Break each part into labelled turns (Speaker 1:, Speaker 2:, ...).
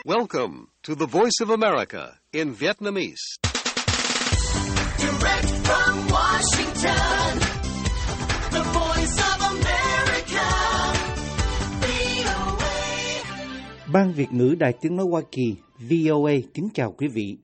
Speaker 1: Welcome to the Voice of America in Vietnamese.
Speaker 2: Direct from Washington, the Voice of America, VOA.
Speaker 3: Ban Việt ngữ Đài Tiếng nói Hoa Kỳ, VOA kính chào quý vị.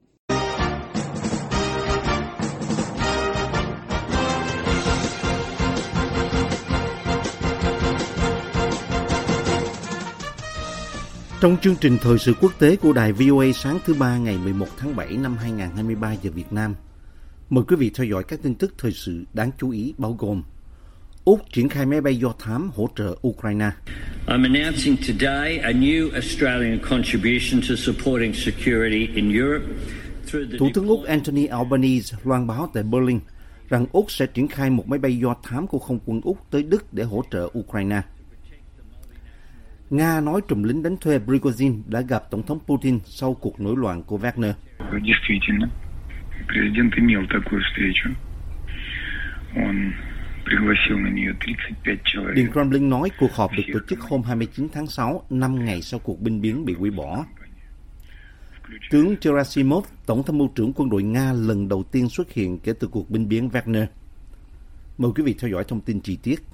Speaker 3: Trong chương trình thời sự quốc tế của đài VOA sáng thứ Ba ngày 11 tháng 7 năm 2023 giờ Việt Nam, mời quý vị theo dõi các tin tức thời sự đáng chú ý bao gồm: Úc triển khai máy bay do thám hỗ trợ Ukraine.
Speaker 4: I'm announcing today a new Australian contribution to supporting security in Europe through the...
Speaker 3: Thủ tướng Úc Anthony Albanese loan báo tại Berlin rằng Úc sẽ triển khai một máy bay do thám của không quân Úc tới Đức để hỗ trợ Ukraine. Nga nói trùm lính đánh thuê Prigozhin đã gặp Tổng thống Putin sau cuộc nổi loạn của Wagner. Điện Kremlin nói cuộc họp được tổ chức hôm 29 tháng 6, 5 ngày sau cuộc binh biến bị hủy bỏ. Tướng Gerasimov, Tổng tham mưu trưởng quân đội Nga lần đầu tiên xuất hiện kể từ cuộc binh biến Wagner. Mời quý vị theo dõi thông tin chi tiết.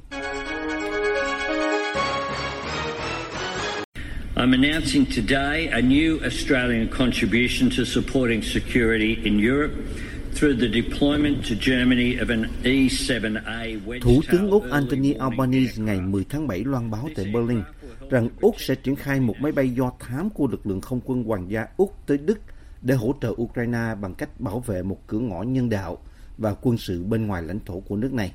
Speaker 4: I'm announcing today a new Australian contribution to supporting security in Europe through the deployment to Germany of an E-7A Wedge.
Speaker 3: Thủ tướng Úc Anthony Albanese ngày 10 tháng 7 loan báo tại Berlin rằng Úc sẽ triển khai một máy bay do thám của lực lượng không quân Hoàng gia Úc tới Đức để hỗ trợ Ukraine bằng cách bảo vệ một cửa ngõ nhân đạo và quân sự bên ngoài lãnh thổ của nước này.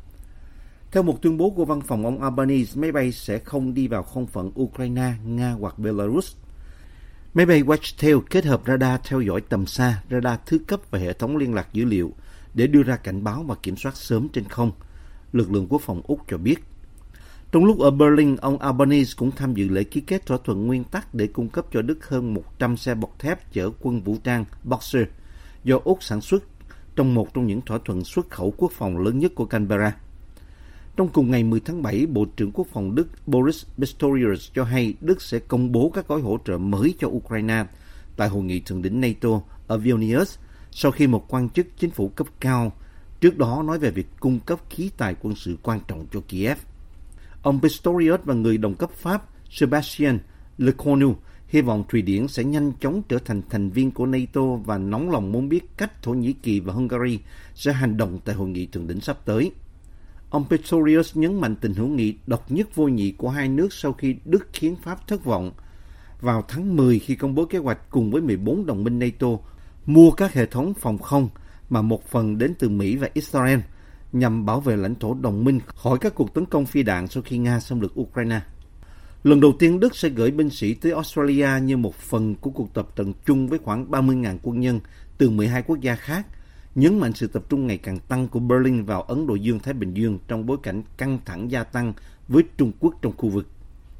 Speaker 3: Theo một tuyên bố của văn phòng ông Albanese, máy bay sẽ không đi vào không phận Ukraine, Nga hoặc Belarus. Máy bay Wedgetail kết hợp radar theo dõi tầm xa, radar thứ cấp và hệ thống liên lạc dữ liệu để đưa ra cảnh báo và kiểm soát sớm trên không, lực lượng quốc phòng Úc cho biết. Trong lúc ở Berlin, ông Albanese cũng tham dự lễ ký kết thỏa thuận nguyên tắc để cung cấp cho Đức hơn 100 xe bọc thép chở quân vũ trang Boxer do Úc sản xuất trong một trong những thỏa thuận xuất khẩu quốc phòng lớn nhất của Canberra. Trong cùng ngày 10 tháng 7, Bộ trưởng Quốc phòng Đức Boris Pistorius cho hay Đức sẽ công bố các gói hỗ trợ mới cho Ukraine tại hội nghị thượng đỉnh NATO ở Vilnius sau khi một quan chức chính phủ cấp cao trước đó nói về việc cung cấp khí tài quân sự quan trọng cho Kiev. Ông Pistorius và người đồng cấp Pháp Sébastien Lecornu hy vọng Thụy Điển sẽ nhanh chóng trở thành thành viên của NATO và nóng lòng muốn biết cách Thổ Nhĩ Kỳ và Hungary sẽ hành động tại hội nghị thượng đỉnh sắp tới. Ông Pistorius nhấn mạnh tình hữu nghị độc nhất vô nhị của hai nước sau khi Đức khiến Pháp thất vọng vào tháng 10 khi công bố kế hoạch cùng với 14 đồng minh NATO mua các hệ thống phòng không mà một phần đến từ Mỹ và Israel nhằm bảo vệ lãnh thổ đồng minh khỏi các cuộc tấn công phi đạn sau khi Nga xâm lược Ukraine. Lần đầu tiên Đức sẽ gửi binh sĩ tới Australia như một phần của cuộc tập trận chung với khoảng 30.000 quân nhân từ 12 quốc gia khác, nhấn mạnh sự tập trung ngày càng tăng của Berlin vào Ấn Độ Dương-Thái Bình Dương trong bối cảnh căng thẳng gia tăng với Trung Quốc trong khu vực.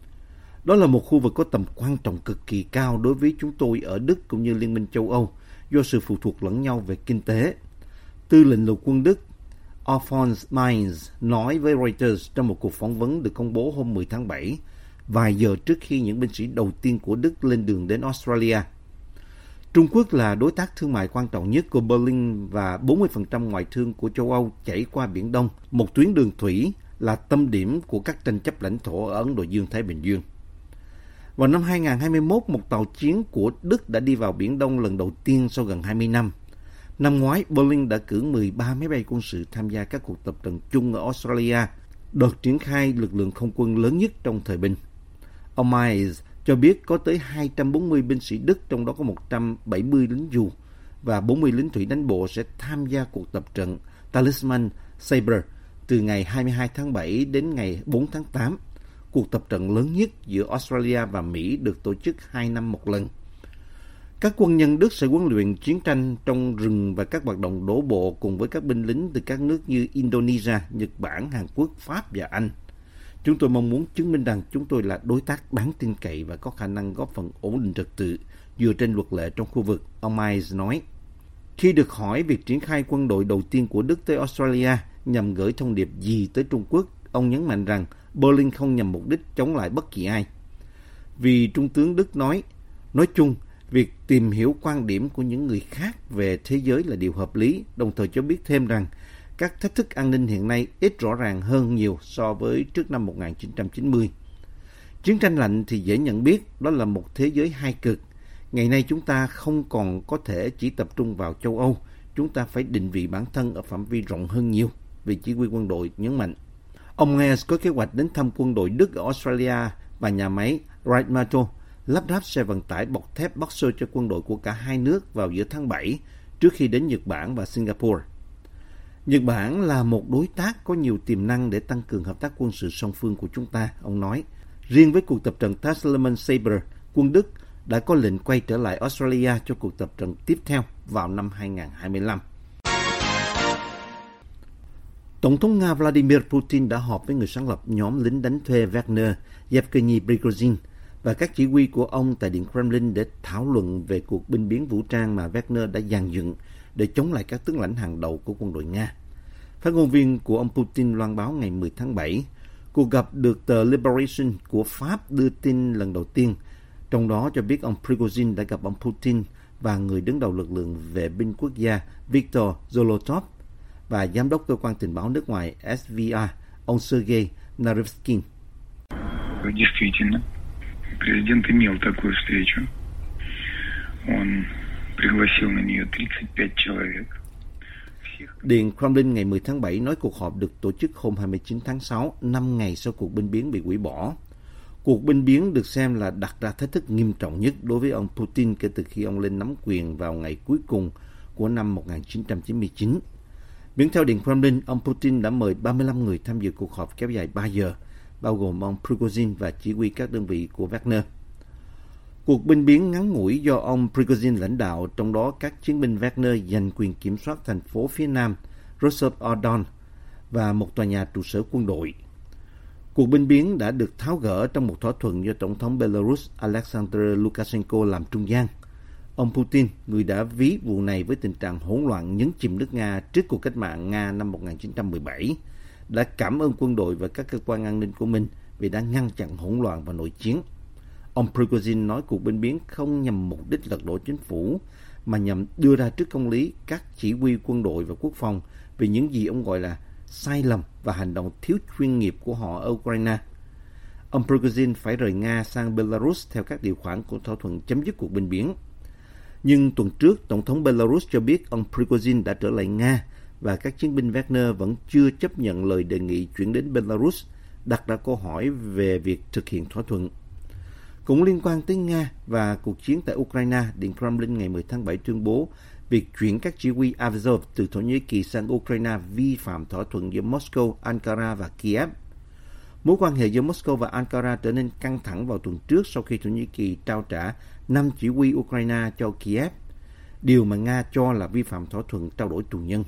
Speaker 3: Đó là một khu vực có tầm quan trọng cực kỳ cao đối với chúng tôi ở Đức cũng như Liên minh châu Âu do sự phụ thuộc lẫn nhau về kinh tế. Tư lệnh lục quân Đức Alfons Mainz nói với Reuters trong một cuộc phỏng vấn được công bố hôm 10 tháng 7, vài giờ trước khi những binh sĩ đầu tiên của Đức lên đường đến Australia. Trung Quốc là đối tác thương mại quan trọng nhất của Berlin và 40% ngoại thương của châu Âu chảy qua Biển Đông, một tuyến đường thủy là tâm điểm của các tranh chấp lãnh thổ ở Ấn Độ Dương-Thái Bình Dương. Vào năm 2021, một tàu chiến của Đức đã đi vào Biển Đông lần đầu tiên sau gần 20 năm. Năm ngoái, Berlin đã cử 13 máy bay quân sự tham gia các cuộc tập trận chung ở Australia, đợt triển khai lực lượng không quân lớn nhất trong thời bình. Ông Miles cho biết có tới 240 binh sĩ Đức, trong đó có 170 lính dù và 40 lính thủy đánh bộ sẽ tham gia cuộc tập trận Talisman Sabre từ ngày 22 tháng 7 đến ngày 4 tháng 8, cuộc tập trận lớn nhất giữa Australia và Mỹ được tổ chức 2 năm một lần. Các quân nhân Đức sẽ huấn luyện chiến tranh trong rừng và các hoạt động đổ bộ cùng với các binh lính từ các nước như Indonesia, Nhật Bản, Hàn Quốc, Pháp và Anh. Chúng tôi mong muốn chứng minh rằng chúng tôi là đối tác đáng tin cậy và có khả năng góp phần ổn định trật tự dựa trên luật lệ trong khu vực, ông Miles nói. Khi được hỏi việc triển khai quân đội đầu tiên của Đức tới Australia nhằm gửi thông điệp gì tới Trung Quốc, ông nhấn mạnh rằng Berlin không nhằm mục đích chống lại bất kỳ ai. Vì Trung tướng Đức nói, Nói chung, việc tìm hiểu quan điểm của những người khác về thế giới là điều hợp lý, đồng thời cho biết thêm rằng các thách thức an ninh hiện nay ít rõ ràng hơn nhiều so với trước năm 1990. Chiến tranh lạnh thì dễ nhận biết, đó là một thế giới hai cực. Ngày nay chúng ta không còn có thể chỉ tập trung vào châu Âu, chúng ta phải định vị bản thân ở phạm vi rộng hơn nhiều, vị chỉ huy quân đội nhấn mạnh. Ông Merz có kế hoạch đến thăm quân đội Đức ở Australia và nhà máy Rheinmetall lắp ráp xe vận tải bọc thép Boxer cho quân đội của cả hai nước vào giữa tháng 7 trước khi đến Nhật Bản và Singapore. Nhật Bản là một đối tác có nhiều tiềm năng để tăng cường hợp tác quân sự song phương của chúng ta, ông nói. Riêng với cuộc tập trận Tasman Sabre, quân Đức đã có lệnh quay trở lại Australia cho cuộc tập trận tiếp theo vào năm 2025. Tổng thống Nga Vladimir Putin đã họp với người sáng lập nhóm lính đánh thuê Wagner, Yevgeny Prigozhin, và các chỉ huy của ông tại Điện Kremlin để thảo luận về cuộc binh biến vũ trang mà Wagner đã dàn dựng để chống lại các tướng lãnh hàng đầu của quân đội Nga. Phát ngôn viên của ông Putin loan báo ngày 10 tháng 7, cuộc gặp được tờ Liberation của Pháp đưa tin lần đầu tiên, trong đó cho biết ông Prigozhin đã gặp ông Putin và người đứng đầu lực lượng vệ binh quốc gia Viktor Zolotov và giám đốc cơ quan tình báo nước ngoài SVR, ông Sergei Narevsky.
Speaker 5: Действительно, президент имел такую встречу. Он пригласил на нее 35 человек.
Speaker 3: Điện Kremlin ngày 10 tháng 7 nói cuộc họp được tổ chức hôm 29 tháng 6, 5 ngày sau cuộc binh biến bị hủy bỏ. Cuộc binh biến được xem là đặt ra thách thức nghiêm trọng nhất đối với ông Putin kể từ khi ông lên nắm quyền vào ngày cuối cùng của năm 1999. Miễn theo Điện Kremlin, ông Putin đã mời 35 người tham dự cuộc họp kéo dài 3 giờ, bao gồm ông Prigozhin và chỉ huy các đơn vị của Wagner. Cuộc binh biến ngắn ngủi do ông Prigozhin lãnh đạo, trong đó các chiến binh Wagner giành quyền kiểm soát thành phố phía nam Rostov-on-Don và một tòa nhà trụ sở quân đội. Cuộc binh biến đã được tháo gỡ trong một thỏa thuận do Tổng thống Belarus Alexander Lukashenko làm trung gian. Ông Putin, người đã ví vụ này với tình trạng hỗn loạn nhấn chìm nước Nga trước cuộc cách mạng Nga năm 1917, đã cảm ơn quân đội và các cơ quan an ninh của mình vì đã ngăn chặn hỗn loạn và nội chiến. Ông Prigozhin nói cuộc binh biến không nhằm mục đích lật đổ chính phủ, mà nhằm đưa ra trước công lý các chỉ huy quân đội và quốc phòng vì những gì ông gọi là sai lầm và hành động thiếu chuyên nghiệp của họ ở Ukraine. Ông Prigozhin phải rời Nga sang Belarus theo các điều khoản của thỏa thuận chấm dứt cuộc binh biến. Nhưng tuần trước, Tổng thống Belarus cho biết ông Prigozhin đã trở lại Nga và các chiến binh Wagner vẫn chưa chấp nhận lời đề nghị chuyển đến Belarus, đặt ra câu hỏi về việc thực hiện thỏa thuận. Cũng liên quan tới Nga và cuộc chiến tại Ukraine, Điện Kremlin ngày 10 tháng 7 tuyên bố việc chuyển các chỉ huy Azov từ Thổ Nhĩ Kỳ sang Ukraine vi phạm thỏa thuận giữa Moscow, Ankara và Kiev. Mối quan hệ giữa Moscow và Ankara trở nên căng thẳng vào tuần trước sau khi Thổ Nhĩ Kỳ trao trả 5 chỉ huy Ukraine cho Kiev, điều mà Nga cho là vi phạm thỏa thuận trao đổi tù nhân.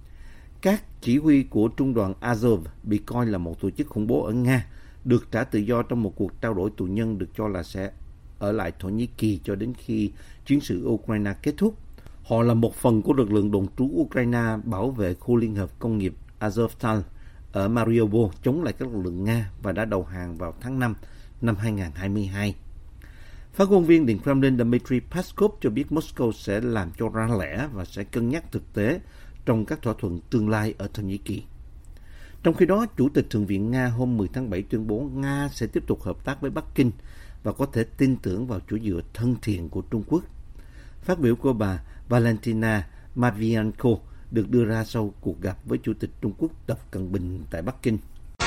Speaker 3: Các chỉ huy của trung đoàn Azov bị coi là một tổ chức khủng bố ở Nga, được trả tự do trong một cuộc trao đổi tù nhân được cho là sẽ ở lại Thổ Nhĩ Kỳ cho đến khi chiến sự Ukraine kết thúc. Họ là một phần của lực lượng đồn trú Ukraine bảo vệ khu liên hợp công nghiệp Azovstal ở Mariupol chống lại các lực lượng Nga và đã đầu hàng vào tháng 5 năm 2022. Phát ngôn viên Điện Kremlin Dmitry Peskov cho biết Moscow sẽ làm cho ra lẽ và sẽ cân nhắc thực tế trong các thỏa thuận tương lai ở Thổ Nhĩ Kỳ. Trong khi đó, Chủ tịch Thượng viện Nga hôm 10 tháng 7 tuyên bố Nga sẽ tiếp tục hợp tác với Bắc Kinh và có thể tin tưởng vào chỗ dựa thân thiện của Trung Quốc. Phát biểu của bà Valentina Matvienko được đưa ra sau cuộc gặp với Chủ tịch Trung Quốc Tập Cận Bình tại Bắc Kinh.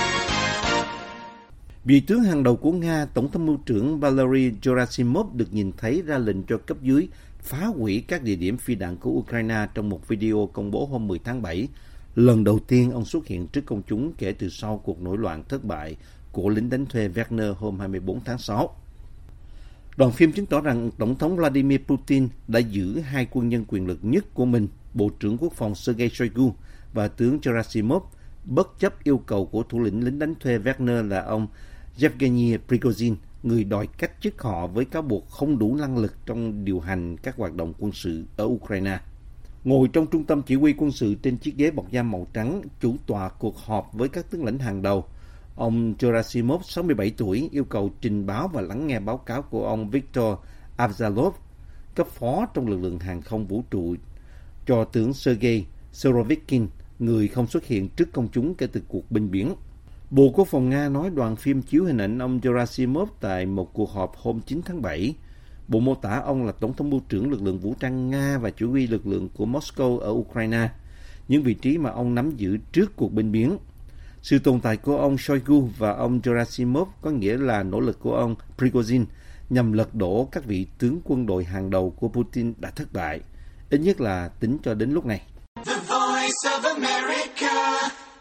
Speaker 3: Vị tướng hàng đầu của Nga, Tổng tham mưu trưởng Valery Gerasimov được nhìn thấy ra lệnh cho cấp dưới phá hủy các địa điểm phi đạn của Ukraine trong một video công bố hôm 10 tháng 7. Lần đầu tiên ông xuất hiện trước công chúng kể từ sau cuộc nổi loạn thất bại của lính đánh thuê Wagner hôm 24 tháng 6. Đoạn phim chứng tỏ rằng Tổng thống Vladimir Putin đã giữ hai quân nhân quyền lực nhất của mình, Bộ trưởng Quốc phòng Sergei Shoigu và tướng Gerasimov, bất chấp yêu cầu của thủ lĩnh lính đánh thuê Wagner là ông Yevgeny Prigozhin, người đòi cách chức họ với cáo buộc không đủ năng lực trong điều hành các hoạt động quân sự ở Ukraine. Ngồi trong trung tâm chỉ huy quân sự trên chiếc ghế bọc da màu trắng, chủ tọa cuộc họp với các tướng lãnh hàng đầu, ông Gerasimov, 67 tuổi, yêu cầu trình báo và lắng nghe báo cáo của ông Viktor Avzalov, cấp phó trong lực lượng hàng không vũ trụ, cho tướng Sergei Surovikin, người không xuất hiện trước công chúng kể từ cuộc binh biến. Bộ Quốc phòng Nga nói đoạn phim chiếu hình ảnh ông Gerasimov tại một cuộc họp hôm 9 tháng 7. Bộ mô tả ông là Tổng thống mưu trưởng lực lượng vũ trang Nga và chỉ huy lực lượng của Moscow ở Ukraine, những vị trí mà ông nắm giữ trước cuộc binh biến. Sự tồn tại của ông Shoigu và ông Gerasimov có nghĩa là nỗ lực của ông Prigozhin nhằm lật đổ các vị tướng quân đội hàng đầu của Putin đã thất bại, ít nhất là tính cho đến lúc này.
Speaker 2: The Voice of America,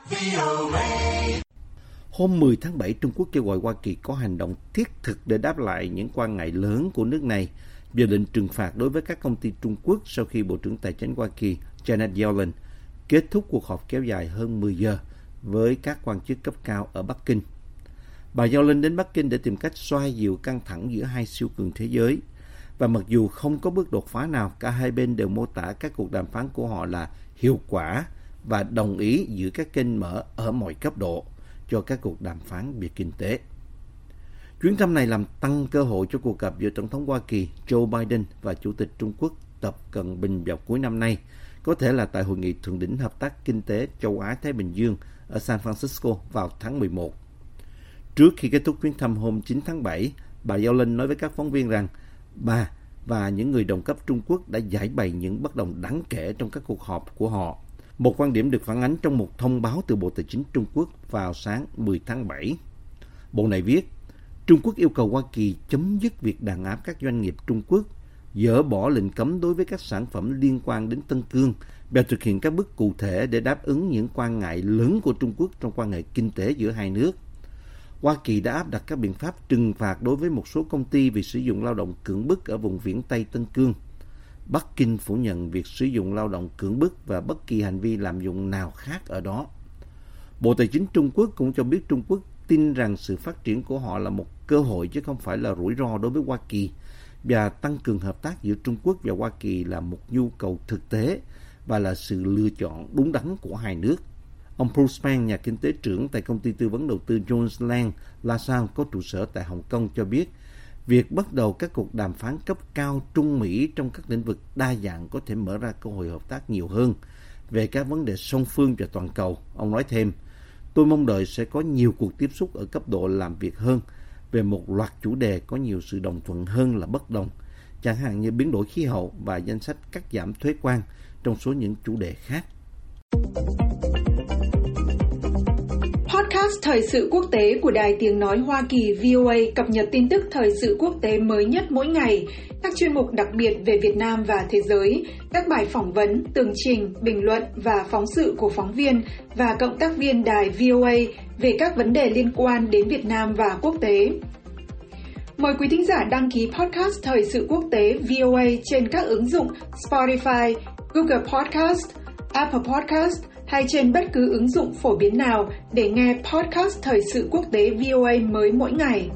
Speaker 2: VOA.
Speaker 3: Hôm 10 tháng 7, Trung Quốc kêu gọi Hoa Kỳ có hành động thiết thực để đáp lại những quan ngại lớn của nước này về lệnh trừng phạt đối với các công ty Trung Quốc sau khi Bộ trưởng Tài chính Hoa Kỳ Janet Yellen kết thúc cuộc họp kéo dài hơn 10 giờ với các quan chức cấp cao ở Bắc Kinh. Bà Yellen đến Bắc Kinh để tìm cách xoa dịu căng thẳng giữa hai siêu cường thế giới. Và mặc dù không có bước đột phá nào, cả hai bên đều mô tả các cuộc đàm phán của họ là hiệu quả và đồng ý giữ các kênh mở ở mọi cấp độ cho các cuộc đàm phán về kinh tế. Chuyến thăm này làm tăng cơ hội cho cuộc gặp giữa Tổng thống Hoa Kỳ Joe Biden và Chủ tịch Trung Quốc Tập Cận Bình vào cuối năm nay, có thể là tại Hội nghị Thượng đỉnh Hợp tác Kinh tế Châu Á-Thái Bình Dương ở San Francisco vào tháng 11. Trước khi kết thúc chuyến thăm hôm 9 tháng 7, bà Yellen nói với các phóng viên rằng bà và những người đồng cấp Trung Quốc đã giải bày những bất đồng đáng kể trong các cuộc họp của họ. Một quan điểm được phản ánh trong một thông báo từ Bộ Tài chính Trung Quốc vào sáng 10 tháng 7. Bộ này viết, Trung Quốc yêu cầu Hoa Kỳ chấm dứt việc đàn áp các doanh nghiệp Trung Quốc, dỡ bỏ lệnh cấm đối với các sản phẩm liên quan đến Tân Cương và thực hiện các bước cụ thể để đáp ứng những quan ngại lớn của Trung Quốc trong quan hệ kinh tế giữa hai nước. Hoa Kỳ đã áp đặt các biện pháp trừng phạt đối với một số công ty vì sử dụng lao động cưỡng bức ở vùng viễn Tây Tân Cương. Bắc Kinh phủ nhận việc sử dụng lao động cưỡng bức và bất kỳ hành vi lạm dụng nào khác ở đó. Bộ Tài chính Trung Quốc cũng cho biết Trung Quốc tin rằng sự phát triển của họ là một cơ hội chứ không phải là rủi ro đối với Hoa Kỳ, và tăng cường hợp tác giữa Trung Quốc và Hoa Kỳ là một nhu cầu thực tế và là sự lựa chọn đúng đắn của hai nước. Ông Bruce Pang, nhà kinh tế trưởng tại công ty tư vấn đầu tư Jones Lang LaSalle có trụ sở tại Hồng Kông cho biết, việc bắt đầu các cuộc đàm phán cấp cao Trung Mỹ trong các lĩnh vực đa dạng có thể mở ra cơ hội hợp tác nhiều hơn về các vấn đề song phương và toàn cầu. Ông nói thêm, tôi mong đợi sẽ có nhiều cuộc tiếp xúc ở cấp độ làm việc hơn về một loạt chủ đề có nhiều sự đồng thuận hơn là bất đồng, chẳng hạn như biến đổi khí hậu và danh sách cắt giảm thuế quan trong số những chủ đề khác.
Speaker 6: Podcast Thời sự quốc tế của Đài Tiếng Nói Hoa Kỳ VOA cập nhật tin tức thời sự quốc tế mới nhất mỗi ngày, các chuyên mục đặc biệt về Việt Nam và thế giới, các bài phỏng vấn, tường trình, bình luận và phóng sự của phóng viên và cộng tác viên đài VOA về các vấn đề liên quan đến Việt Nam và quốc tế. Mời quý thính giả đăng ký podcast Thời sự quốc tế VOA trên các ứng dụng Spotify, Google Podcast, Apple Podcast hay trên bất cứ ứng dụng phổ biến nào để nghe podcast Thời sự quốc tế VOA mới mỗi ngày.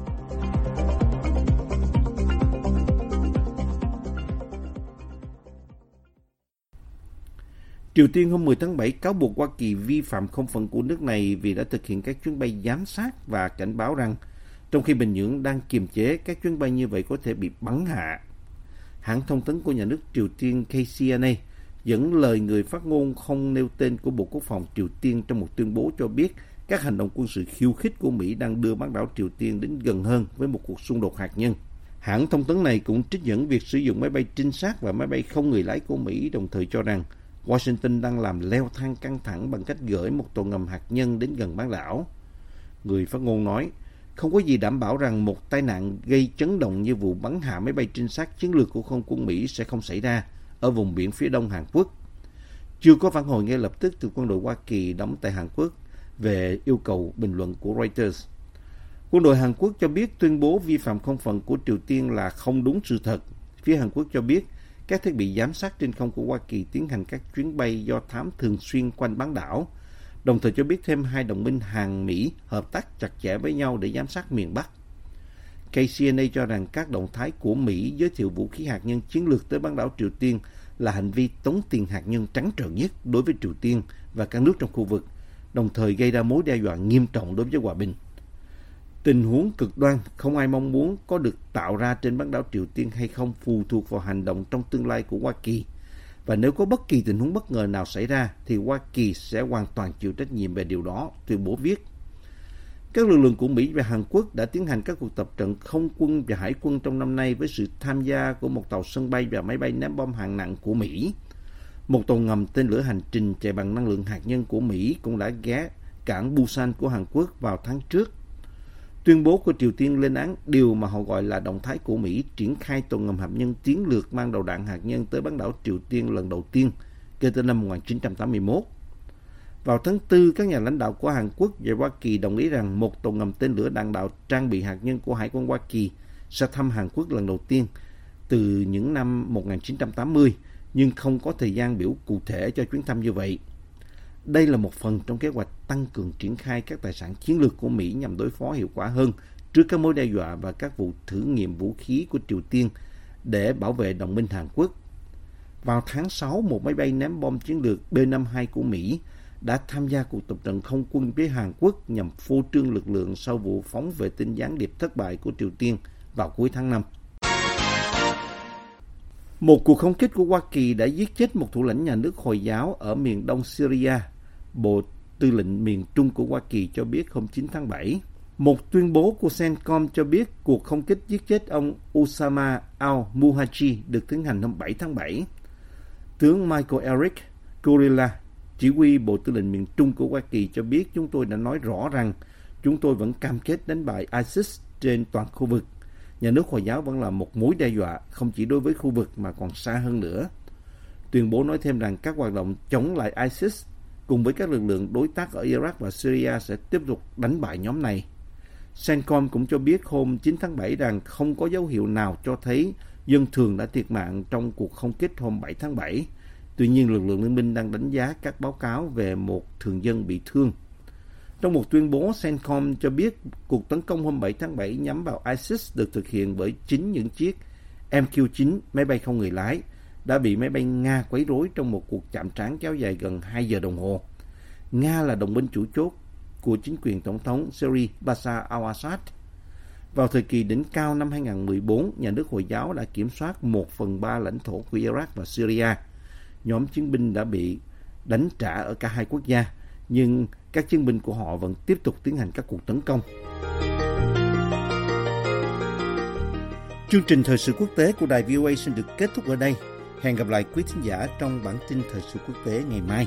Speaker 3: Triều Tiên hôm 10 tháng 7 cáo buộc Hoa Kỳ vi phạm không phận của nước này vì đã thực hiện các chuyến bay giám sát và cảnh báo rằng trong khi Bình Nhưỡng đang kiềm chế, các chuyến bay như vậy có thể bị bắn hạ. Hãng thông tấn của nhà nước Triều Tiên KCNA dẫn lời người phát ngôn không nêu tên của Bộ Quốc phòng Triều Tiên trong một tuyên bố cho biết các hành động quân sự khiêu khích của Mỹ đang đưa bán đảo Triều Tiên đến gần hơn với một cuộc xung đột hạt nhân. Hãng thông tấn này cũng trích dẫn việc sử dụng máy bay trinh sát và máy bay không người lái của Mỹ, đồng thời cho rằng Washington đang làm leo thang căng thẳng bằng cách gửi một tàu ngầm hạt nhân đến gần bán đảo. Người phát ngôn nói, không có gì đảm bảo rằng một tai nạn gây chấn động như vụ bắn hạ máy bay trinh sát chiến lược của không quân Mỹ sẽ không xảy ra ở vùng biển phía đông Hàn Quốc. Chưa có phản hồi ngay lập tức từ quân đội Hoa Kỳ đóng tại Hàn Quốc về yêu cầu bình luận của Reuters. Quân đội Hàn Quốc cho biết tuyên bố vi phạm không phận của Triều Tiên là không đúng sự thật. Phía Hàn Quốc cho biết các thiết bị giám sát trên không của Hoa Kỳ tiến hành các chuyến bay do thám thường xuyên quanh bán đảo, đồng thời cho biết thêm hai đồng minh Hàn-Mỹ hợp tác chặt chẽ với nhau để giám sát miền Bắc. KCNA cho rằng các động thái của Mỹ giới thiệu vũ khí hạt nhân chiến lược tới bán đảo Triều Tiên là hành vi tống tiền hạt nhân trắng trợn nhất đối với Triều Tiên và các nước trong khu vực, đồng thời gây ra mối đe dọa nghiêm trọng đối với hòa bình. Tình huống cực đoan không ai mong muốn có được tạo ra trên bán đảo Triều Tiên hay không phụ thuộc vào hành động trong tương lai của Hoa Kỳ. Và nếu có bất kỳ tình huống bất ngờ nào xảy ra thì Hoa Kỳ sẽ hoàn toàn chịu trách nhiệm về điều đó, tuyên bố viết. Các lực lượng của Mỹ và Hàn Quốc đã tiến hành các cuộc tập trận không quân và hải quân trong năm nay với sự tham gia của một tàu sân bay và máy bay ném bom hạng nặng của Mỹ. Một tàu ngầm tên lửa hành trình chạy bằng năng lượng hạt nhân của Mỹ cũng đã ghé cảng Busan của Hàn Quốc vào tháng trước. Tuyên bố của Triều Tiên lên án điều mà họ gọi là động thái của Mỹ triển khai tàu ngầm hạt nhân chiến lược mang đầu đạn hạt nhân tới bán đảo Triều Tiên lần đầu tiên kể từ năm 1981. Vào tháng 4, các nhà lãnh đạo của Hàn Quốc và Hoa Kỳ đồng ý rằng một tàu ngầm tên lửa đạn đạo trang bị hạt nhân của Hải quân Hoa Kỳ sẽ thăm Hàn Quốc lần đầu tiên từ những năm 1980, nhưng không có thời gian biểu cụ thể cho chuyến thăm như vậy. Đây là một phần trong kế hoạch tăng cường triển khai các tài sản chiến lược của Mỹ nhằm đối phó hiệu quả hơn trước các mối đe dọa và các vụ thử nghiệm vũ khí của Triều Tiên để bảo vệ đồng minh Hàn Quốc. Vào tháng 6, một máy bay ném bom chiến lược B-52 của Mỹ đã tham gia cuộc tập trận không quân với Hàn Quốc nhằm phô trương lực lượng sau vụ phóng vệ tinh gián điệp thất bại của Triều Tiên vào cuối tháng 5. Một cuộc không kích của Hoa Kỳ đã giết chết một thủ lĩnh nhà nước Hồi giáo ở miền đông Syria, Bộ Tư lệnh miền Trung của Hoa Kỳ cho biết hôm 9 tháng 7. Một tuyên bố của CENTCOM cho biết cuộc không kích giết chết ông Osama al-Muhajir được tiến hành hôm 7 tháng 7. Tướng Michael Eric Kurilla, chỉ huy Bộ Tư lệnh miền Trung của Hoa Kỳ cho biết chúng tôi đã nói rõ rằng chúng tôi vẫn cam kết đánh bại ISIS trên toàn khu vực. Nhà nước Hồi giáo vẫn là một mối đe dọa không chỉ đối với khu vực mà còn xa hơn nữa. Tuyên bố nói thêm rằng các hoạt động chống lại ISIS cùng với các lực lượng đối tác ở Iraq và Syria sẽ tiếp tục đánh bại nhóm này. CENTCOM cũng cho biết hôm 9 tháng 7 rằng không có dấu hiệu nào cho thấy dân thường đã thiệt mạng trong cuộc không kích hôm 7 tháng 7. Tuy nhiên, lực lượng liên minh đang đánh giá các báo cáo về một thường dân bị thương. Trong một tuyên bố, CENTCOM cho biết cuộc tấn công hôm 7 tháng 7 nhắm vào ISIS được thực hiện bởi chính những chiếc MQ-9 máy bay không người lái đã bị máy bay Nga quấy rối trong một cuộc chạm trán kéo dài gần 2 giờ đồng hồ. Nga là đồng minh chủ chốt của chính quyền Tổng thống Syria Bashar al-Assad. Vào thời kỳ đỉnh cao năm 2014, nhà nước Hồi giáo đã kiểm soát 1/3 lãnh thổ của Iraq và Syria. Nhóm chiến binh đã bị đánh trả ở cả hai quốc gia, nhưng các chiến binh của họ vẫn tiếp tục tiến hành các cuộc tấn công. Chương trình Thời sự quốc tế của đài VOA xin được kết thúc ở đây. Hẹn gặp lại quý thính giả trong bản tin Thời sự quốc tế ngày mai.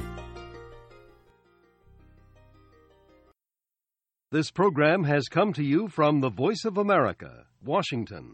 Speaker 1: This program has come to you from the Voice of America, Washington.